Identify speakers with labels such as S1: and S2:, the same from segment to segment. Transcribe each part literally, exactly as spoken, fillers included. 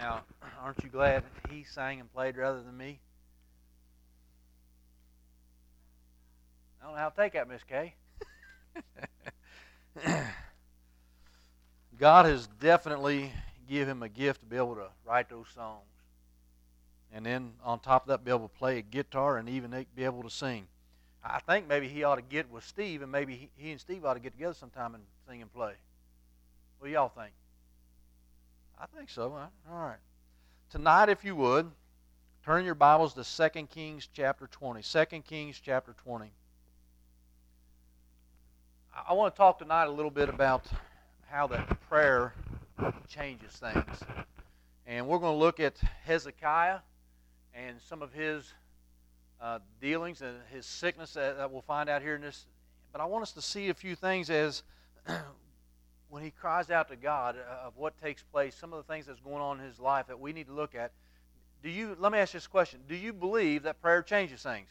S1: Now, aren't you glad he sang and played rather than me? I don't know how to take that, Miss Kay. God has definitely given him a gift to be able to write those songs. And then on top of that, be able to play a guitar and even be able to sing. I think maybe he ought to get with Steve, and maybe he, he and Steve ought to get together sometime and sing and play. What do y'all think? I think so. All right. Tonight, if you would, turn your Bibles to Second Kings chapter twenty. Second Kings chapter twenty. I want to talk tonight a little bit about how that prayer changes things. And we're going to look at Hezekiah and some of his uh, dealings and his sickness that, that we'll find out here in this. But I want us to see a few things as when he cries out to God uh, of what takes place, some of the things that's going on in his life that we need to look at. Do you? Let me ask you this question. Do you believe that prayer changes things?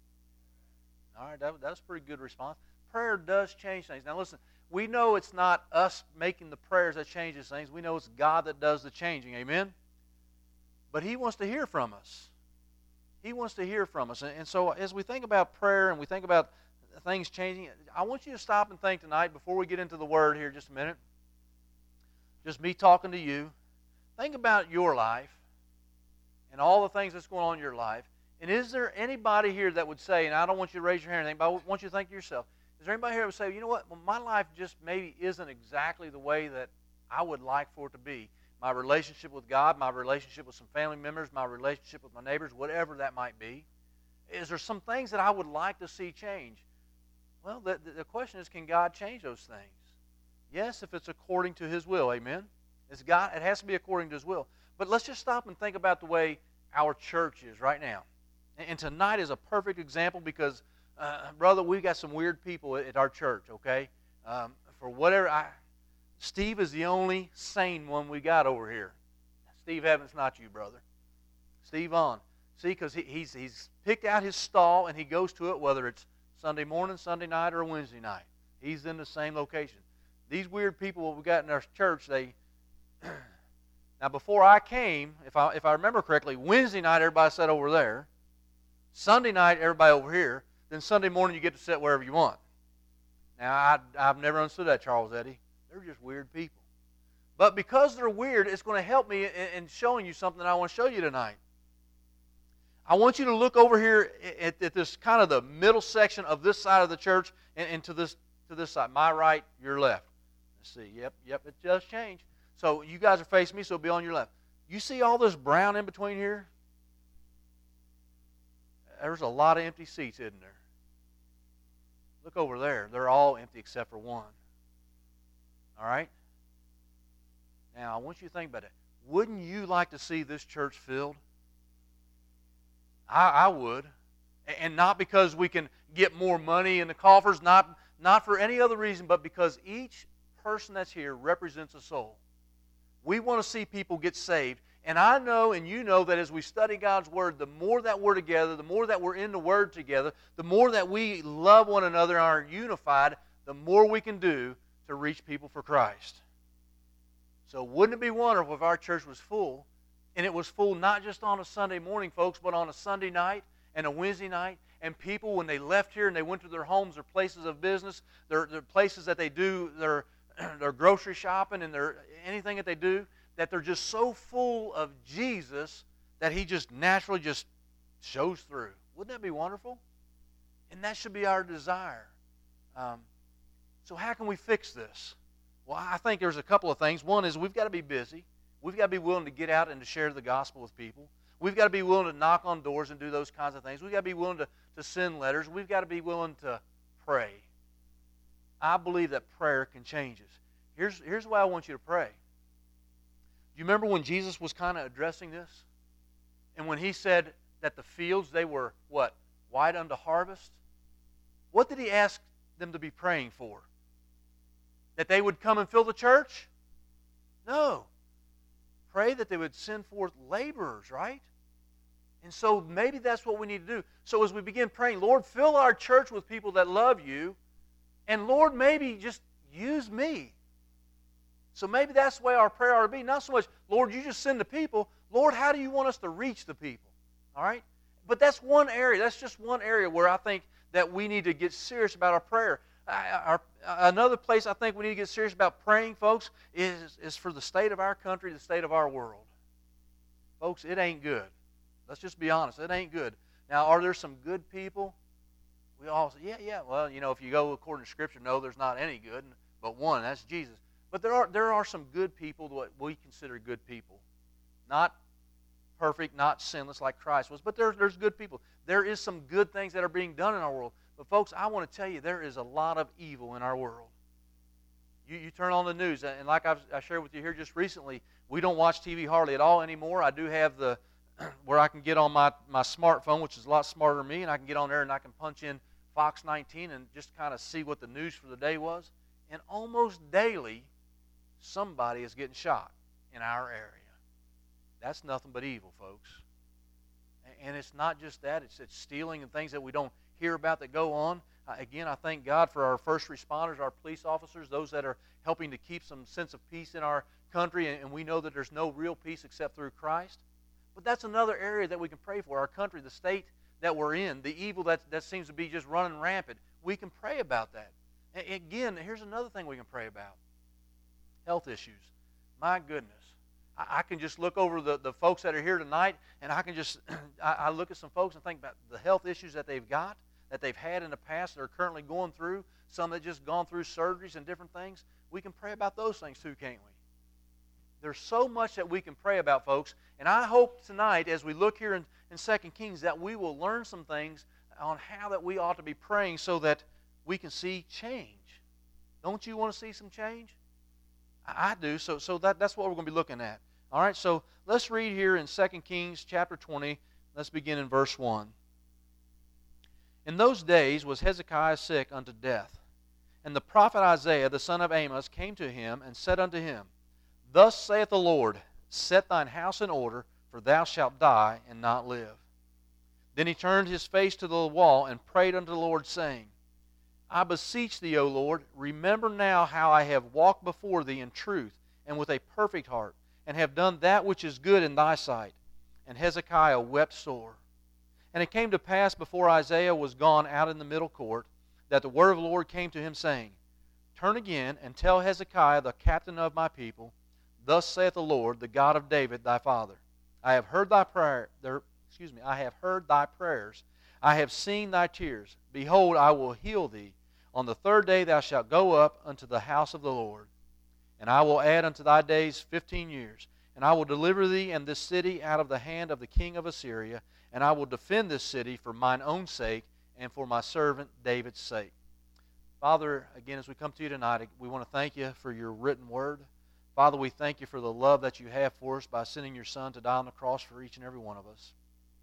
S1: All right, that, that's a pretty good response. Prayer does change things. Now listen, we know it's not us making the prayers that changes things. We know it's God that does the changing. Amen? But He wants to hear from us. He wants to hear from us. And, and so as we think about prayer and we think about things changing, I want you to stop and think tonight before we get into the Word here just a minute. Just me talking to you. Think about your life and all the things that's going on in your life. And is there anybody here that would say, and I don't want you to raise your hand or anything, but I want you to think to yourself, is there anybody here that would say, you know what, well, my life just maybe isn't exactly the way that I would like for it to be. My relationship with God, my relationship with some family members, my relationship with my neighbors, whatever that might be. Is there some things that I would like to see change? Well, the, the question is, can God change those things? Yes, if it's according to His will, amen? It's God, it has to be according to His will. But let's just stop and think about the way our church is right now. And, and tonight is a perfect example because Uh, brother, we got some weird people at, at our church, okay? Um, for whatever, I, Steve is the only sane one we got over here. Steve Evans, not you, brother. Steve on. See, because he, he's, he's picked out his stall and he goes to it whether it's Sunday morning, Sunday night, or Wednesday night. He's in the same location. These weird people we got in our church, they... Now, before I came, if I, if I remember correctly, Wednesday night everybody sat over there. Sunday night everybody over here. Then Sunday morning you get to sit wherever you want. Now, I, I've never understood that, Charles Eddie. They're just weird people. But because they're weird, it's going to help me in, in showing you something I want to show you tonight. I want you to look over here at, at this kind of the middle section of this side of the church and, and to this to this side. My right, your left. Let's see. Yep, yep, it does change. So you guys are facing me, so it'll be on your left. You see all this brown in between here? There's a lot of empty seats, isn't there? Look over there. They're all empty except for one. All right? Now, I want you to think about it. Wouldn't you like to see this church filled? I, I would. And not because we can get more money in the coffers, not, not for any other reason, but because each person that's here represents a soul. We want to see people get saved. And I know and you know that as we study God's Word, the more that we're together, the more that we're in the Word together, the more that we love one another and are unified, the more we can do to reach people for Christ. So wouldn't it be wonderful if our church was full, and it was full not just on a Sunday morning, folks, but on a Sunday night and a Wednesday night, and people, when they left here and they went to their homes, their places of business, their, their places that they do their, their grocery shopping and their anything that they do, that they're just so full of Jesus that He just naturally just shows through. Wouldn't that be wonderful? And that should be our desire. Um, so how can we fix this? Well, I think there's a couple of things. One is we've got to be busy. We've got to be willing to get out and to share the gospel with people. We've got to be willing to knock on doors and do those kinds of things. We've got to be willing to, to send letters. We've got to be willing to pray. I believe that prayer can change us. Here's, here's why I want you to pray. Do you remember when Jesus was kind of addressing this? And when He said that the fields, they were, what? White unto harvest? What did He ask them to be praying for? That they would come and fill the church? No. Pray that they would send forth laborers, right? And so maybe that's what we need to do. So as we begin praying, Lord, fill our church with people that love You. And Lord, maybe just use me. So maybe that's the way our prayer ought to be. Not so much, Lord, you just send the people. Lord, how do you want us to reach the people? All right? But that's one area. That's just one area where I think that we need to get serious about our prayer. Our, another place I think we need to get serious about praying, folks, is, is for the state of our country, the state of our world. Folks, it ain't good. Let's just be honest. It ain't good. Now, are there some good people? We all say, yeah, yeah. Well, you know, if you go according to Scripture, no, there's not any good, but one, that's Jesus. But there are there are some good people that we consider good people. Not perfect, not sinless like Christ was, but there, there's good people. There is some good things that are being done in our world. But folks, I want to tell you, there is a lot of evil in our world. You, you turn on the news, and like I've, I shared with you here just recently, we don't watch T V hardly at all anymore. I do have the where I can get on my, my smartphone, which is a lot smarter than me, and I can get on there and I can punch in Fox nineteen and just kind of see what the news for the day was. And almost daily, somebody is getting shot in our area. That's nothing but evil, folks. And it's not just that. It's, it's stealing and things that we don't hear about that go on. Uh, again, I thank God for our first responders, our police officers, those that are helping to keep some sense of peace in our country, and, and we know that there's no real peace except through Christ. But that's another area that we can pray for. Our country, the state that we're in, the evil that, that seems to be just running rampant, we can pray about that. And again, here's another thing we can pray about. Health issues. My goodness. I, I can just look over the, the folks that are here tonight, and I can just, I, I look at some folks and think about the health issues that they've got, that they've had in the past, that are currently going through, some that just gone through surgeries and different things. We can pray about those things too, can't we? There's so much that we can pray about, folks. And I hope tonight, as we look here in, in Second Kings, that we will learn some things on how that we ought to be praying so that we can see change. Don't you want to see some change? I, I do. So, so that, that's what we're going to be looking at. All right, so let's read here in Second Kings chapter twenty. Let's begin in verse one. In those days was Hezekiah sick unto death. And the prophet Isaiah, the son of Amos, came to him and said unto him, Thus saith the Lord, Set thine house in order, for thou shalt die and not live. Then he turned his face to the wall and prayed unto the Lord, saying, I beseech thee, O Lord, remember now how I have walked before thee in truth and with a perfect heart, and have done that which is good in thy sight. And Hezekiah wept sore. And it came to pass before Isaiah was gone out in the middle court, that the word of the Lord came to him, saying, Turn again and tell Hezekiah, the captain of my people, Thus saith the Lord, the God of David thy father, I have heard thy prayer. There, excuse me. I have heard thy prayers. I have seen thy tears. Behold, I will heal thee. On the third day thou shalt go up unto the house of the Lord, and I will add unto thy days fifteen years. And I will deliver thee and this city out of the hand of the king of Assyria, and I will defend this city for mine own sake and for my servant David's sake. Father, again, as we come to you tonight, we want to thank you for your written word. Father, we thank you for the love that you have for us by sending your Son to die on the cross for each and every one of us.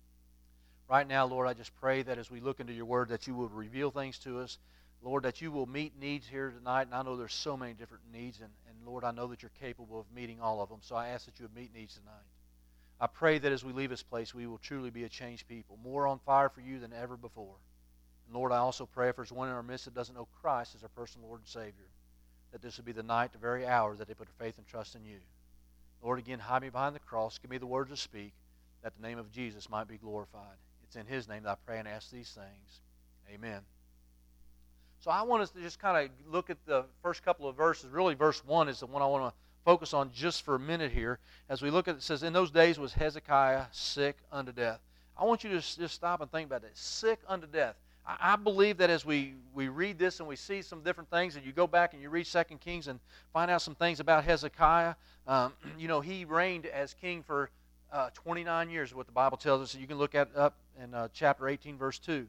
S1: Right now, Lord, I just pray that as we look into your word, that you will reveal things to us. Lord, that you will meet needs here tonight, and I know there's so many different needs, and, and Lord, I know that you're capable of meeting all of them, so I ask that you would meet needs tonight. I pray that as we leave this place, we will truly be a changed people, more on fire for you than ever before. And Lord, I also pray if there's one in our midst that doesn't know Christ as our personal Lord and Savior, that this would be the night, the very hour that they put their faith and trust in you. Lord, again, hide me behind the cross. Give me the words to speak, that the name of Jesus might be glorified. It's in his name that I pray and ask these things. Amen. So I want us to just kind of look at the first couple of verses. Really, verse one is the one I want to focus on just for a minute here. As we look at it, it says, In those days was Hezekiah sick unto death. I want you to just stop and think about that. Sick unto death. I believe that as we, we read this and we see some different things, and you go back and you read Second Kings and find out some things about Hezekiah, um, you know, he reigned as king for uh, twenty-nine years, is what the Bible tells us. You can look at up in uh, chapter eighteen, verse two.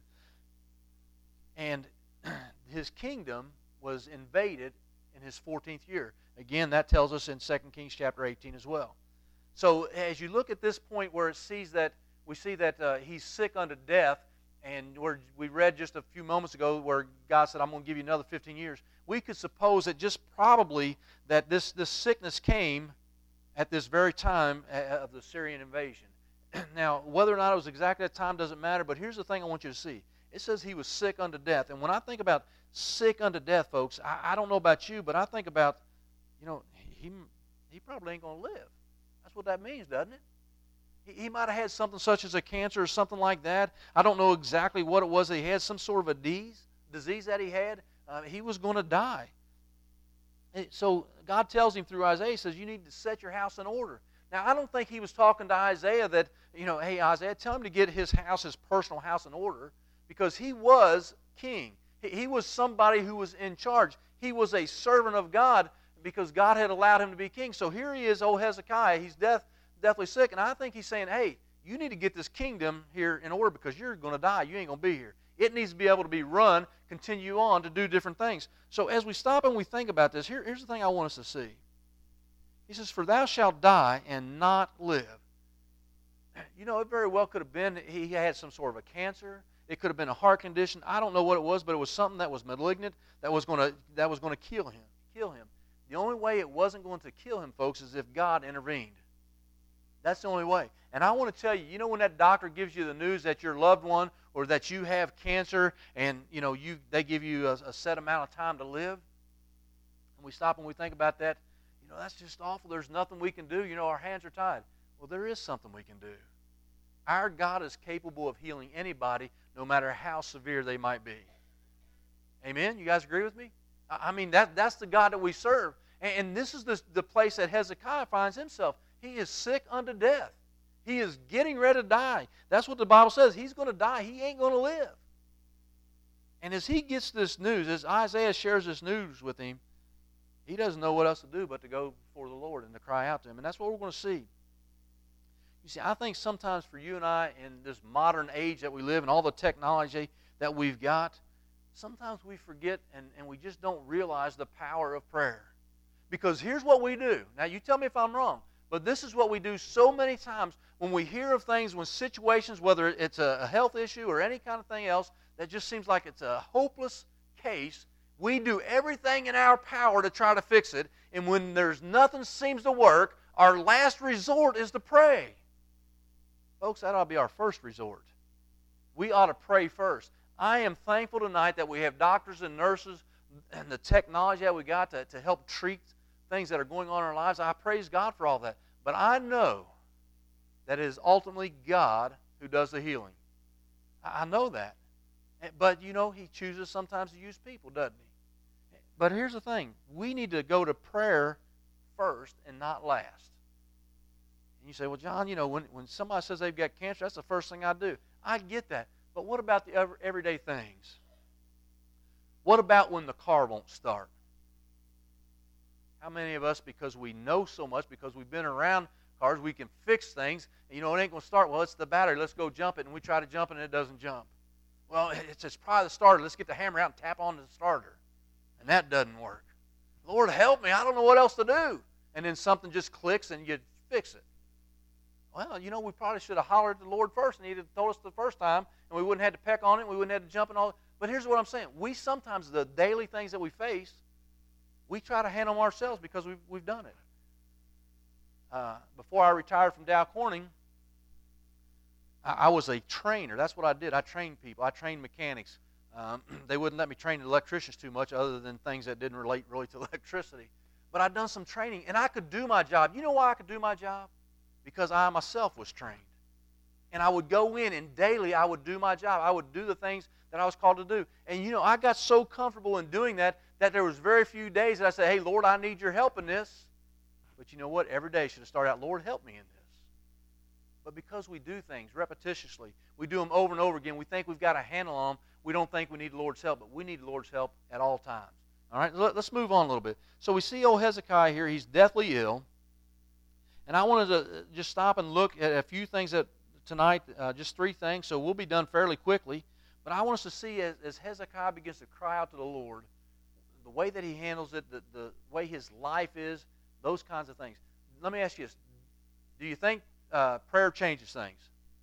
S1: And his kingdom was invaded in his fourteenth year. Again, that tells us in Second Kings chapter eighteen as well. So as you look at this point where it sees that, we see that uh, he's sick unto death, and where we read just a few moments ago where God said, I'm going to give you another fifteen years. We could suppose that just probably that this, this sickness came at this very time of the Syrian invasion. Now, whether or not it was exactly that time doesn't matter, but here's the thing I want you to see. It says he was sick unto death. And when I think about sick unto death, folks, I, I don't know about you, but I think about, you know, he, he probably ain't going to live. That's what that means, doesn't it? He, he might have had something such as a cancer or something like that. I don't know exactly what it was that he had, some sort of a disease, disease that he had. Uh, he was going to die. And so God tells him through Isaiah, he says, you need to set your house in order. Now, I don't think he was talking to Isaiah that, you know, hey, Isaiah, tell him to get his house, his personal house in order, because he was king. He, he was somebody who was in charge. He was a servant of God because God had allowed him to be king. So here he is, old Hezekiah. He's death, deathly sick, and I think he's saying, hey, you need to get this kingdom here in order because you're going to die. You ain't going to be here. It needs to be able to be run, continue on to do different things. So as we stop and we think about this, here, here's the thing I want us to see. He says, for thou shalt die and not live. You know, it very well could have been he had some sort of a cancer. It could have been a heart condition. I don't know what it was, but it was something that was malignant that was going to that was going to kill him. Kill him. The only way it wasn't going to kill him, folks, is if God intervened. That's the only way. And I want to tell you, you know when that doctor gives you the news that your loved one or that you have cancer and, you know, you they give you a, a set amount of time to live? And we stop and we think about that, you know, that's just awful. There's nothing we can do. You know, our hands are tied. Well, there is something we can do. Our God is capable of healing anybody, no matter how severe they might be. Amen? You guys agree with me? I mean, that, that's the God that we serve. And, and this is the, the place that Hezekiah finds himself. He is sick unto death. He is getting ready to die. That's what the Bible says. He's going to die. He ain't going to live. And as he gets this news, as Isaiah shares this news with him, he doesn't know what else to do but to go before the Lord and to cry out to him. And that's what we're going to see. You see, I think sometimes for you and I in this modern age that we live in, all the technology that we've got, sometimes we forget and, and we just don't realize the power of prayer. Because here's what we do. Now, you tell me if I'm wrong, but this is what we do so many times when we hear of things, when situations, whether it's a health issue or any kind of thing else, that just seems like it's a hopeless case. We do everything in our power to try to fix it, and when there's nothing seems to work, our last resort is to pray. Folks, that ought to be our first resort. We ought to pray first. I am thankful tonight that we have doctors and nurses and the technology that we got to, to help treat things that are going on in our lives. I praise God for all that. But I know that it is ultimately God who does the healing. I know that. But, you know, He chooses sometimes to use people, doesn't He? But here's the thing. We need to go to prayer first and not last. And you say, well, John, you know, when, when somebody says they've got cancer, that's the first thing I do. I get that. But what about the everyday things? What about when the car won't start? How many of us, because we know so much, because we've been around cars, we can fix things, and you know, it ain't going to start. Well, it's the battery. Let's go jump it, and we try to jump it, and it doesn't jump. Well, it's, it's probably the starter. Let's get the hammer out and tap on the starter. And that doesn't work. Lord, help me. I don't know what else to do. And then something just clicks, and you fix it. Well, you know, we probably should have hollered at the Lord first, and He'd have told us the first time, and we wouldn't have had to peck on it, and we wouldn't have had to jump and all. But here's what I'm saying. We sometimes, the daily things that we face, we try to handle them ourselves because we've, we've done it. Uh, before I retired from Dow Corning, I, I was a trainer. That's what I did. I trained people. I trained mechanics. Um, they wouldn't let me train electricians too much other than things that didn't relate really to electricity. But I'd done some training, and I could do my job. You know why I could do my job? Because I myself was trained. And I would go in, and daily I would do my job. I would do the things that I was called to do. And, you know, I got so comfortable in doing that that there was very few days that I said, hey, Lord, I need your help in this. But you know what? Every day should have started out, Lord, help me in this. But because we do things repetitiously, we do them over and over again, we think we've got a handle on them, we don't think we need the Lord's help, but we need the Lord's help at all times. All right, let's move on a little bit. So we see old Hezekiah here. He's deathly ill. And I wanted to just stop and look at a few things that tonight, uh, just three things, so we'll be done fairly quickly. But I want us to see as, as Hezekiah begins to cry out to the Lord, the way that he handles it, the, the way his life is, those kinds of things. Let me ask you this. Do you think uh, prayer changes things?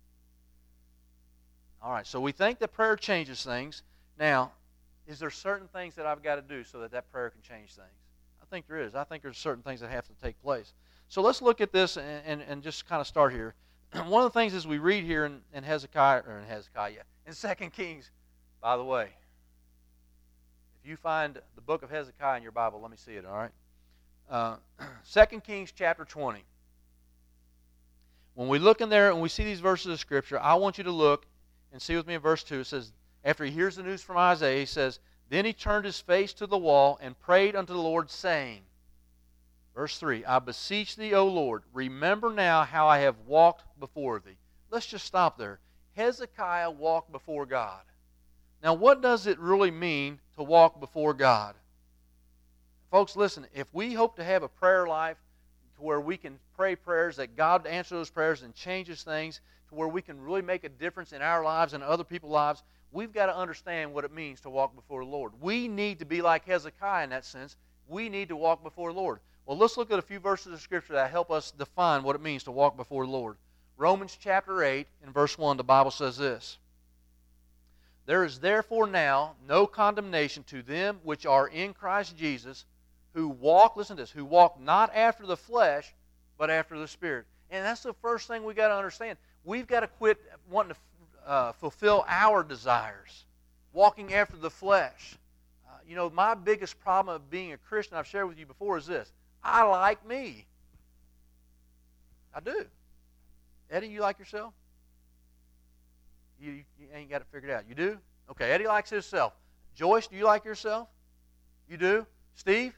S1: All right, so we think that prayer changes things. Now, is there certain things that I've got to do so that that prayer can change things? I think there is. I think there's certain things that have to take place. So let's look at this and, and, and just kind of start here. One of the things as we read here in, in Hezekiah, or in Hezekiah, in Second Kings, by the way, if you find the book of Hezekiah in your Bible, let me see it, all right? uh, Second Kings chapter twenty. When we look in there and we see these verses of Scripture, I want you to look and see with me in verse two. It says, after he hears the news from Isaiah, he says, then he turned his face to the wall and prayed unto the Lord, saying, verse three, I beseech thee, O Lord, remember now how I have walked before thee. Let's just stop there. Hezekiah walked before God. Now, what does it really mean to walk before God? Folks, listen, if we hope to have a prayer life to where we can pray prayers, that God answers those prayers and changes things, to where we can really make a difference in our lives and other people's lives, we've got to understand what it means to walk before the Lord. We need to be like Hezekiah in that sense. We need to walk before the Lord. Well, let's look at a few verses of Scripture that help us define what it means to walk before the Lord. Romans chapter eight, in verse one, the Bible says this, there is therefore now no condemnation to them which are in Christ Jesus, who walk, listen to this, who walk not after the flesh, but after the Spirit. And that's the first thing we've got to understand. We've got to quit wanting to uh, fulfill our desires, walking after the flesh. Uh, you know, my biggest problem of being a Christian, I've shared with you before, is this. I like me. I do. Eddie, you like yourself? You, you ain't got it figured out. You do? Okay, Eddie likes himself. Joyce, do you like yourself? You do? Steve?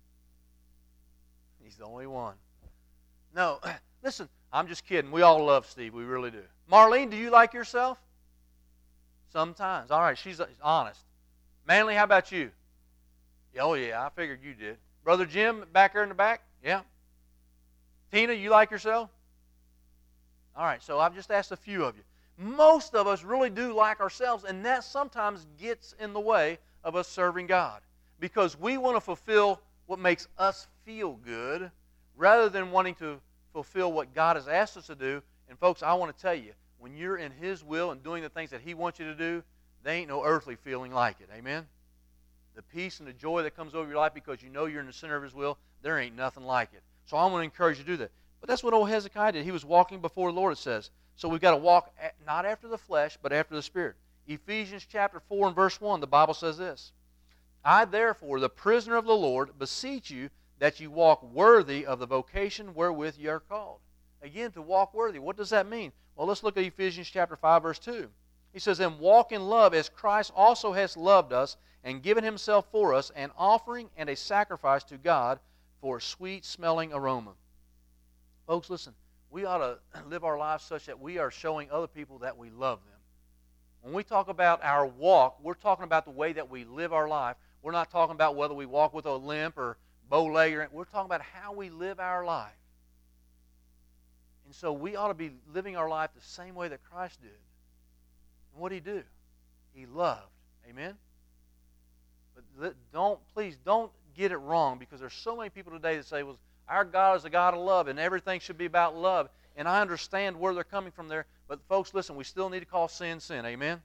S1: He's the only one. No, listen, I'm just kidding. We all love Steve. We really do. Marlene, do you like yourself? Sometimes. All right, she's honest. Manly, how about you? Oh, yeah, I figured you did. Brother Jim, back there in the back? Yeah. Tina, you like yourself? All right, so I've just asked a few of you. Most of us really do like ourselves, and that sometimes gets in the way of us serving God because we want to fulfill what makes us feel good rather than wanting to fulfill what God has asked us to do. And folks, I want to tell you, when you're in His will and doing the things that He wants you to do, there ain't no earthly feeling like it. Amen? The peace and the joy that comes over your life because you know you're in the center of His will, there ain't nothing like it. So I want to encourage you to do that. But that's what old Hezekiah did. He was walking before the Lord, it says. So we've got to walk at, not after the flesh, but after the Spirit. Ephesians chapter four and verse one, the Bible says this, I therefore, the prisoner of the Lord, beseech you that you walk worthy of the vocation wherewith ye are called. Again, to walk worthy. What does that mean? Well, let's look at Ephesians chapter five, verse two. He says, and walk in love as Christ also has loved us and given Himself for us, an offering and a sacrifice to God for a sweet-smelling aroma. Folks, listen. We ought to live our lives such that we are showing other people that we love them. When we talk about our walk, we're talking about the way that we live our life. We're not talking about whether we walk with a limp or bow leg. Or, we're talking about how we live our life. And so we ought to be living our life the same way that Christ did. And what did He do? He loved. Amen? But don't, please don't get it wrong, because there's so many people today that say, well, our God is a God of love, and everything should be about love. And I understand where they're coming from there. But folks, listen, we still need to call sin, sin. Amen?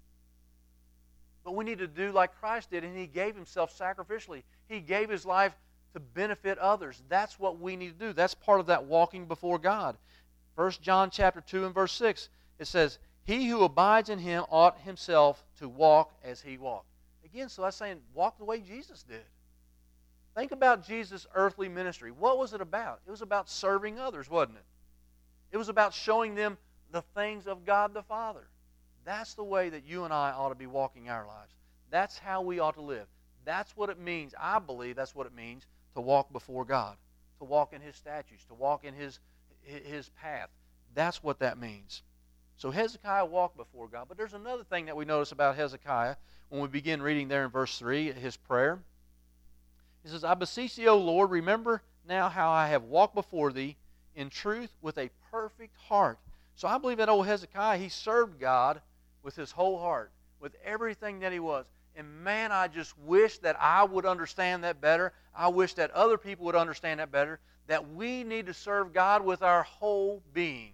S1: But we need to do like Christ did, and He gave Himself sacrificially. He gave His life to benefit others. That's what we need to do. That's part of that walking before God. First John chapter two and verse six, it says, he who abides in Him ought himself to walk as He walked. Again, so that's saying walk the way Jesus did. Think about Jesus' earthly ministry. What was it about? It was about serving others, wasn't it? It was about showing them the things of God the Father. That's the way that you and I ought to be walking our lives. That's how we ought to live. That's what it means. I believe that's what it means to walk before God, to walk in His statutes, to walk in His, His path. That's what that means. So Hezekiah walked before God. But there's another thing that we notice about Hezekiah when we begin reading there in verse three, his prayer. He says, I beseech thee, O Lord, remember now how I have walked before thee in truth with a perfect heart. So I believe that old Hezekiah, he served God with his whole heart, with everything that he was. And man, I just wish that I would understand that better. I wish that other people would understand that better, that we need to serve God with our whole being.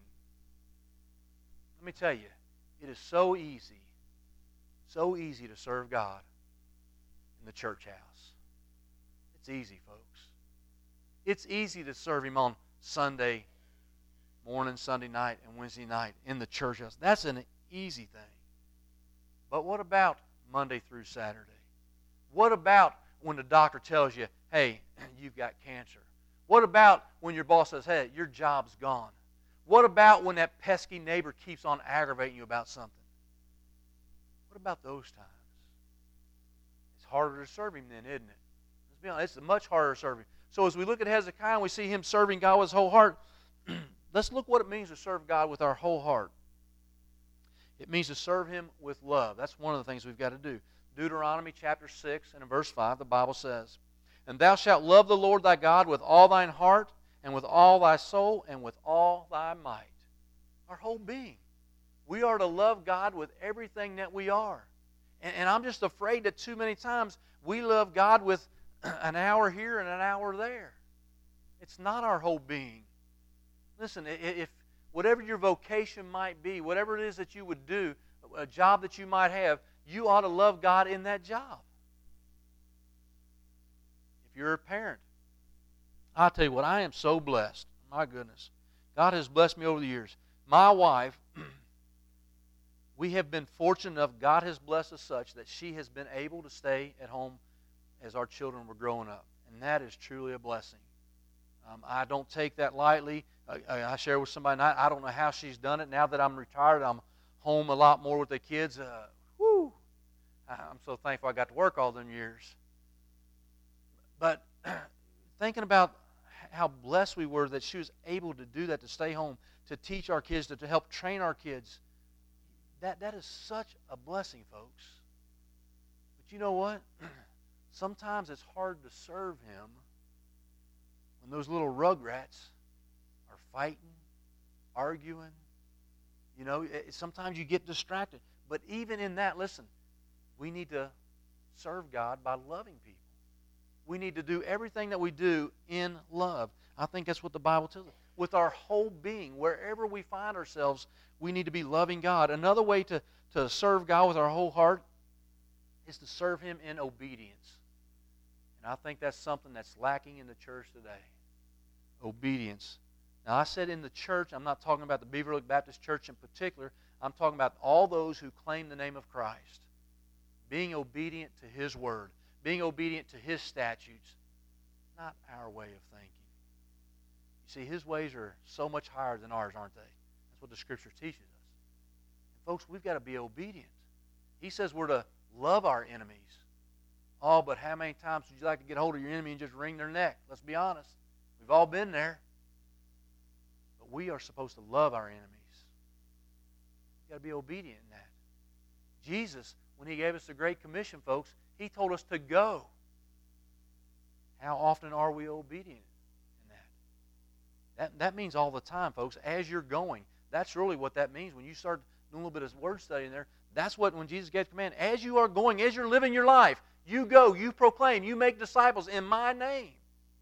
S1: Let me tell you, it is so easy, so easy to serve God in the church house. It's easy, folks. It's easy to serve Him on Sunday morning, Sunday night, and Wednesday night in the church house. That's an easy thing. But what about Monday through Saturday? What about when the doctor tells you, hey, you've got cancer? What about when your boss says, hey, your job's gone? What about when that pesky neighbor keeps on aggravating you about something? What about those times? It's harder to serve him then, isn't it? Let's be honest, it's much harder to serve him. So as we look at Hezekiah and we see him serving God with his whole heart, let's look what it means to serve God with our whole heart. It means to serve him with love. That's one of the things we've got to do. Deuteronomy chapter six and in verse five, the Bible says, and thou shalt love the Lord thy God with all thine heart, and with all thy soul, and with all thy might. Our whole being. We are to love God with everything that we are. And, and I'm just afraid that too many times we love God with an hour here and an hour there. It's not our whole being. Listen, if whatever your vocation might be, whatever it is that you would do, a job that you might have, you ought to love God in that job. If you're a parent, I'll tell you what, I am so blessed. My goodness. God has blessed me over the years. My wife, we have been fortunate enough, God has blessed us such that she has been able to stay at home as our children were growing up. And that is truly a blessing. Um, I don't take that lightly. I, I share with somebody, I, I don't know how she's done it. Now that I'm retired, I'm home a lot more with the kids. Uh, whew, I'm so thankful I got to work all them years. But thinking about how blessed we were that she was able to do that, to stay home, to teach our kids, to, to help train our kids, that, that is such a blessing, folks. But you know what? Sometimes it's hard to serve him when those little rugrats are fighting, arguing. You know, it, sometimes you get distracted. But even in that, listen, we need to serve God by loving people. We need to do everything that we do in love. I think that's what the Bible tells us. With our whole being, wherever we find ourselves, we need to be loving God. Another way to, to serve God with our whole heart is to serve him in obedience. And I think that's something that's lacking in the church today. Obedience. Now, I said in the church, I'm not talking about the Beaverwood Baptist Church in particular. I'm talking about all those who claim the name of Christ. Being obedient to his word. Being obedient to his statutes. Not our way of thinking. You see, his ways are so much higher than ours, aren't they? That's what the Scripture teaches us. And folks, we've got to be obedient. He says we're to love our enemies. Oh, but how many times would you like to get hold of your enemy and just wring their neck? Let's be honest. We've all been there. But we are supposed to love our enemies. We've got to be obedient in that. Jesus, when he gave us the Great Commission, folks, he told us to go. How often are we obedient in that? That, that means all the time, folks, as you're going. That's really what that means. When you start doing a little bit of word study in there, that's what, when Jesus gave the command, as you are going, as you're living your life, you go, you proclaim, you make disciples in my name.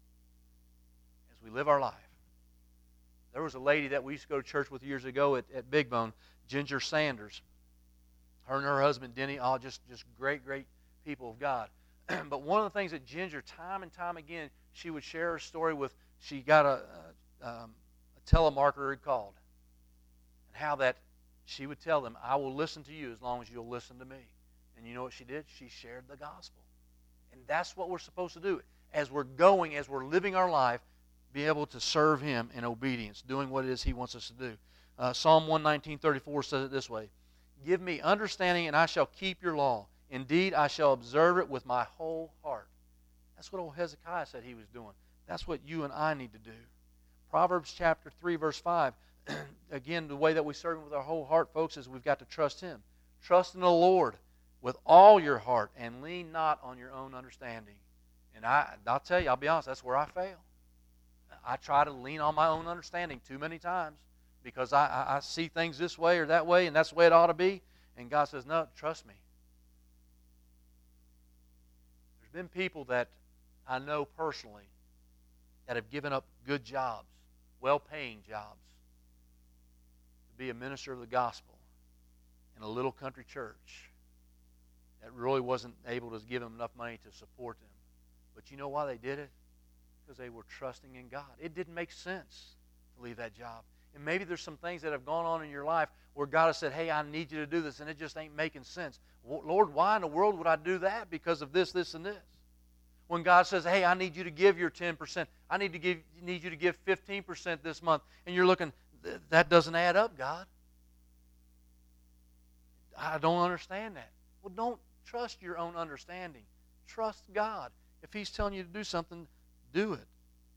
S1: As we live our life. There was a lady that we used to go to church with years ago at, at Big Bone, Ginger Sanders. Her and her husband, Denny, all just, just great, great people of God. But one of the things that Ginger, time and time again, she would share her story with, she got a, a, um, a telemarketer called. And how that she would tell them, I will listen to you as long as you'll listen to me. And you know what she did? She shared the gospel. And that's what we're supposed to do. As we're going, as we're living our life, be able to serve him in obedience, doing what it is he wants us to do. Uh, Psalm one nineteen thirty-four says it this way, give me understanding and I shall keep your law. Indeed, I shall observe it with my whole heart. That's what old Hezekiah said he was doing. That's what you and I need to do. Proverbs chapter three, verse five. Again, the way that we serve him with our whole heart, folks, is we've got to trust him. Trust in the Lord with all your heart and lean not on your own understanding. And I, I'll tell you, I'll be honest, that's where I fail. I try to lean on my own understanding too many times because I, I, I see things this way or that way, and that's the way it ought to be. And God says, no, trust me. There's been people that I know personally that have given up good jobs, well-paying jobs, to be a minister of the gospel in a little country church that really wasn't able to give them enough money to support them. But you know why they did it? Because they were trusting in God. It didn't make sense to leave that job. And maybe there's some things that have gone on in your life where God has said, hey, I need you to do this, and it just ain't making sense. Lord, why in the world would I do that because of this, this, and this? When God says, hey, I need you to give your ten percent. I need to give need you to give fifteen percent this month. And you're looking, that doesn't add up, God. I don't understand that. Well, don't trust your own understanding. Trust God. If He's telling you to do something, do it.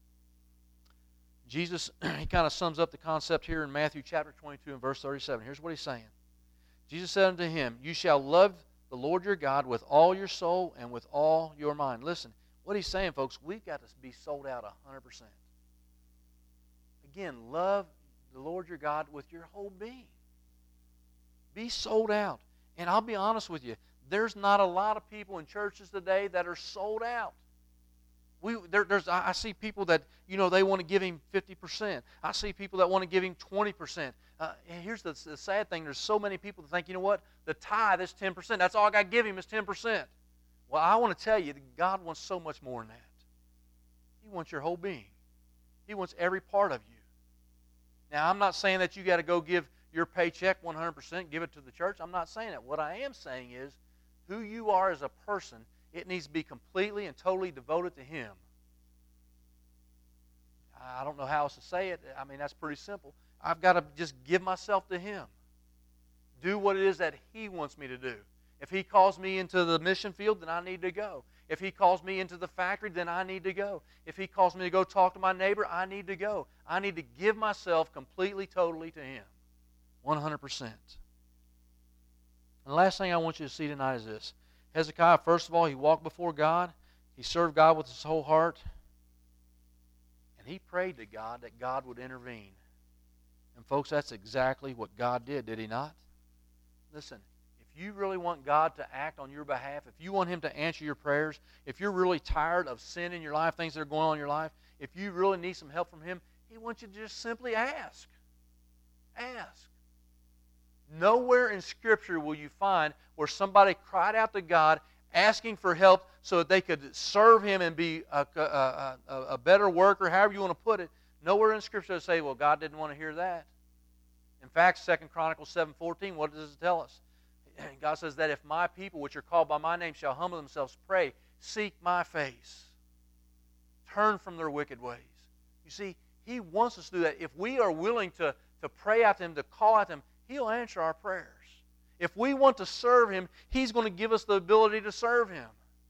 S1: Jesus, He kind of sums up the concept here in Matthew chapter twenty-two and verse thirty-seven. Here's what He's saying. Jesus said unto him, you shall love the Lord your God with all your soul and with all your mind. Listen, what He's saying, folks, we've got to be sold out one hundred percent. Again, love the Lord your God with your whole being. Be sold out. And I'll be honest with you, there's not a lot of people in churches today that are sold out. We, there, there's, I see people that, you know, they want to give Him fifty percent. I see people that want to give Him twenty percent. Uh, and here's the, the sad thing. There's so many people that think, you know what, the tithe is ten percent. That's all I got to give Him is ten percent. Well, I want to tell you that God wants so much more than that. He wants your whole being. He wants every part of you. Now, I'm not saying that you got to go give your paycheck one hundred percent, give it to the church. I'm not saying that. What I am saying is who you are as a person, it needs to be completely and totally devoted to Him. I don't know how else to say it. I mean, that's pretty simple. I've got to just give myself to Him. Do what it is that He wants me to do. If He calls me into the mission field, then I need to go. If He calls me into the factory, then I need to go. If He calls me to go talk to my neighbor, I need to go. I need to give myself completely, totally to Him. one hundred percent. And the last thing I want you to see tonight is this. Hezekiah, first of all, he walked before God. He served God with his whole heart. And he prayed to God that God would intervene. And folks, that's exactly what God did, did He not? Listen, if you really want God to act on your behalf, if you want Him to answer your prayers, if you're really tired of sin in your life, things that are going on in your life, if you really need some help from Him, He wants you to just simply ask. Ask. Nowhere in Scripture will you find where somebody cried out to God asking for help so that they could serve Him and be a, a, a, a better worker, however you want to put it. Nowhere in Scripture does it say, well, God didn't want to hear that. In fact, Second Chronicles seven fourteen, what does it tell us? God says that if my people, which are called by my name, shall humble themselves, pray, seek my face, turn from their wicked ways. You see, He wants us to do that. If we are willing to, to pray out to Him, to call out to Him, He'll answer our prayers. If we want to serve Him, He's going to give us the ability to serve Him.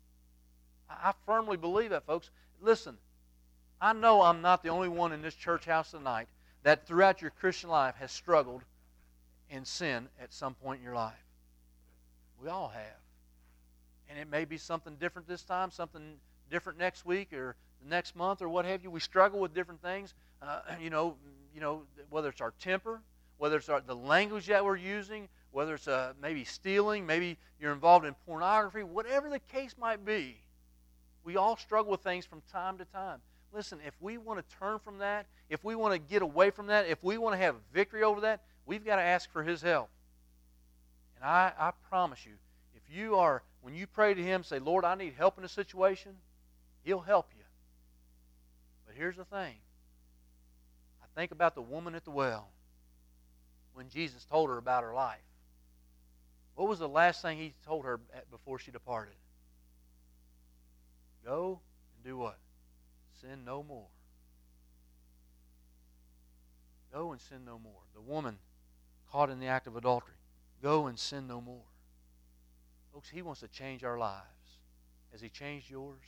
S1: I firmly believe that, folks. Listen, I know I'm not the only one in this church house tonight that throughout your Christian life has struggled in sin at some point in your life. We all have. And it may be something different this time, something different next week or the next month or what have you. We struggle with different things. Uh, you know, you know, whether it's our temper, whether it's our, the language that we're using, whether it's uh, maybe stealing, maybe you're involved in pornography, whatever the case might be, we all struggle with things from time to time. Listen, if we want to turn from that, if we want to get away from that, if we want to have victory over that, we've got to ask for His help. And I, I promise you, if you are, when you pray to Him, say, Lord, I need help in a situation, He'll help you. But here's the thing. I think about the woman at the well when Jesus told her about her life. What was the last thing He told her before she departed? Go and do what? Sin no more. Go and sin no more. The woman caught in the act of adultery. Go and sin no more. Folks, He wants to change our lives. Has He changed yours?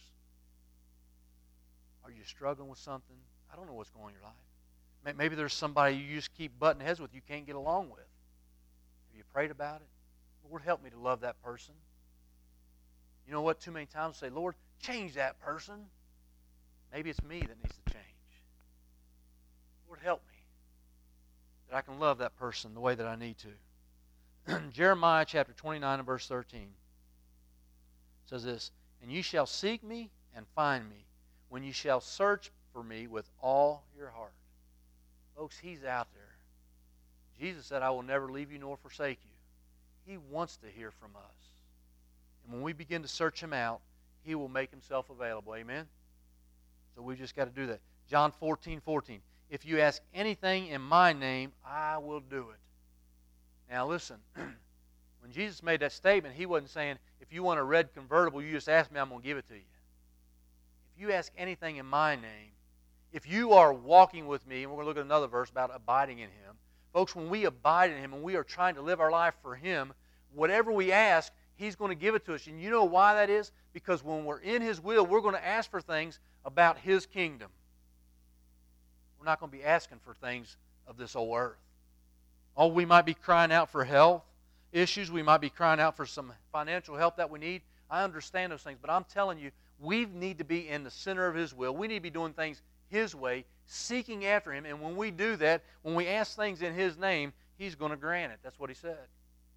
S1: Are you struggling with something? I don't know what's going on in your life. Maybe there's somebody you just keep butting heads with you can't get along with. Have you prayed about it? Lord, help me to love that person. You know what? Too many times we say, Lord, change that person. Maybe it's me that needs to change. Lord, help me that I can love that person the way that I need to. Jeremiah chapter twenty-nine and verse thirteen says this, and you shall seek me and find me when you shall search for me with all your heart. Folks, He's out there. Jesus said, I will never leave you nor forsake you. He wants to hear from us. And when we begin to search Him out, He will make Himself available. Amen? So we just got to do that. John fourteen fourteen. If you ask anything in my name, I will do it. Now listen, when Jesus made that statement, He wasn't saying, if you want a red convertible, you just ask me, I'm going to give it to you. if you ask anything in my name, if you are walking with me, and we're going to look at another verse about abiding in Him. Folks, when we abide in Him and we are trying to live our life for Him, whatever we ask, He's going to give it to us. And you know why that is? Because when we're in His will, we're going to ask for things about His kingdom. We're not going to be asking for things of this old earth. Oh, we might be crying out for health issues. We might be crying out for some financial help that we need. I understand those things. But I'm telling you, we need to be in the center of His will. We need to be doing things His way, seeking after Him. And when we do that, when we ask things in His name, He's going to grant it. That's what He said.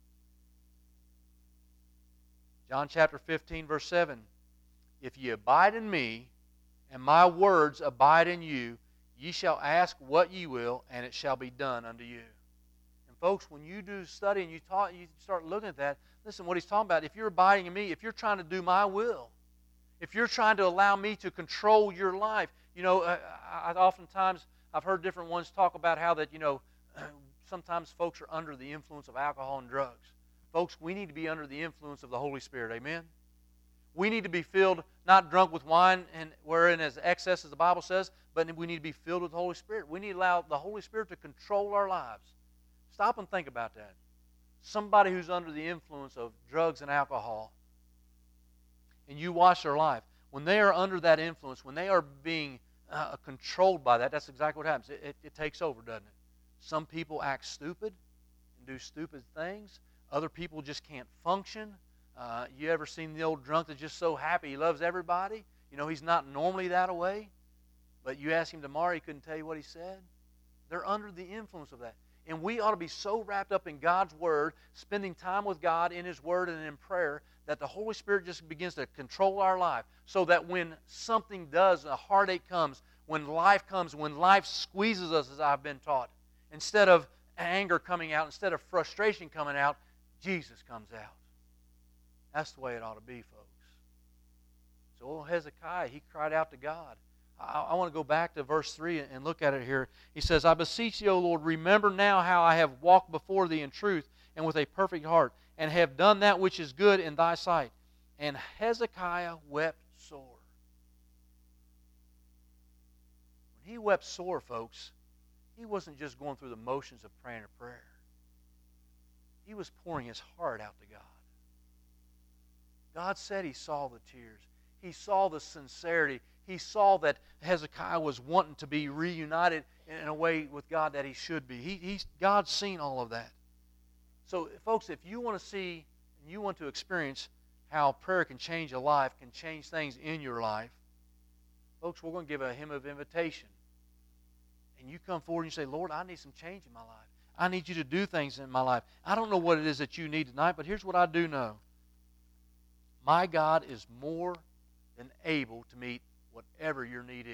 S1: John chapter fifteen, verse seven. If ye abide in me, and my words abide in you, ye shall ask what ye will, and it shall be done unto you. And folks, when you do study and you, talk, you start looking at that, listen, what he's talking about, if you're abiding in me, if you're trying to do my will, if you're trying to allow me to control your life, you know, I, I oftentimes, I've heard different ones talk about how that, you know, sometimes folks are under the influence of alcohol and drugs. Folks, we need to be under the influence of the Holy Spirit. Amen? We need to be filled, not drunk with wine, and wherein is excess, as the Bible says, but we need to be filled with the Holy Spirit. We need to allow the Holy Spirit to control our lives. Stop and think about that. Somebody who's under the influence of drugs and alcohol, and you watch their life, when they are under that influence, when they are being uh, controlled by that, that's exactly what happens. It, it, it takes over, doesn't it? Some people act stupid and do stupid things. Other people just can't function. Uh, you ever seen the old drunk that's just so happy he loves everybody? You know, he's not normally that way. But you ask him tomorrow, he couldn't tell you what he said. They're under the influence of that. And we ought to be so wrapped up in God's Word, spending time with God in His Word and in prayer, that the Holy Spirit just begins to control our life. So that when something does, a heartache comes, when life comes, when life squeezes us, as I've been taught, instead of anger coming out, instead of frustration coming out, Jesus comes out. That's the way it ought to be, folks. So old Hezekiah, he cried out to God. I, I want to go back to verse three and look at it here. He says, I beseech thee, O Lord, remember now how I have walked before thee in truth and with a perfect heart, and have done that which is good in thy sight. And Hezekiah wept sore. When he wept sore, folks, he wasn't just going through the motions of praying a prayer. He was pouring his heart out to God. God said He saw the tears. He saw the sincerity. He saw that Hezekiah was wanting to be reunited in a way with God that he should be. He, he, God's seen all of that. So, folks, if you want to see and you want to experience how prayer can change a life, can change things in your life, folks, we're going to give a hymn of invitation. And you come forward and you say, Lord, I need some change in my life. I need you to do things in my life. I don't know what it is that you need tonight, but here's what I do know. My God is more than able to meet whatever your need is.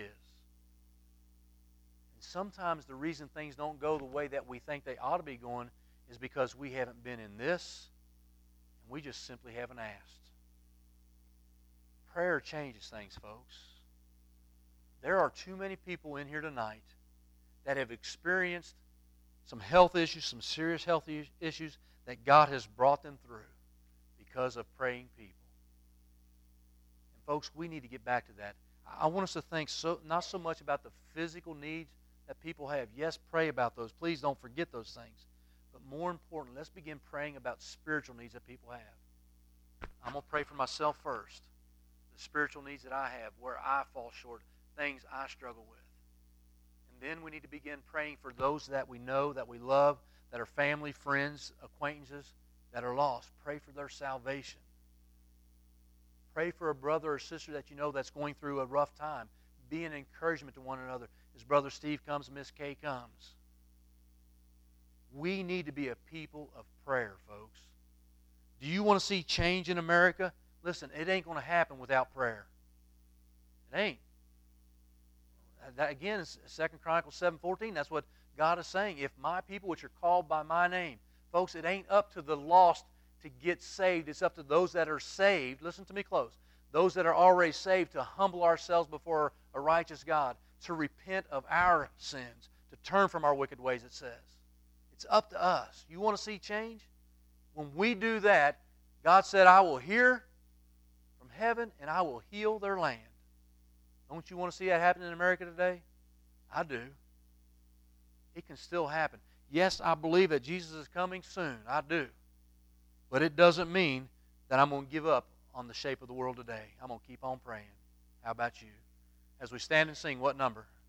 S1: And sometimes the reason things don't go the way that we think they ought to be going is because we haven't been in this, and we just simply haven't asked. Prayer changes things, folks. There are too many people in here tonight that have experienced some health issues, some serious health issues that God has brought them through because of praying people. And folks, we need to get back to that. I want us to think so not so much about the physical needs that people have. Yes, pray about those. Please don't forget those things. But more important, let's begin praying about spiritual needs that people have. I'm going to pray for myself first. The spiritual needs that I have, where I fall short, things I struggle with. Then we need to begin praying for those that we know, that we love, that are family, friends, acquaintances, that are lost. Pray for their salvation. Pray for a brother or sister that you know that's going through a rough time. Be an encouragement to one another. As Brother Steve comes, Miss Kay comes. We need to be a people of prayer, folks. Do you want to see change in America? Listen, it ain't going to happen without prayer. It ain't. That again is Second Chronicles seven fourteen. That's what God is saying. If my people which are called by my name. Folks, it ain't up to the lost to get saved. It's up to those that are saved. Listen to me close. Those that are already saved to humble ourselves before a righteous God, to repent of our sins, to turn from our wicked ways, it says. It's up to us. You want to see change? When we do that, God said, I will hear from heaven and I will heal their land. Don't you want to see that happen in America today? I do. It can still happen. Yes, I believe that Jesus is coming soon. I do. But it doesn't mean that I'm going to give up on the shape of the world today. I'm going to keep on praying. How about you? As we stand and sing, what number?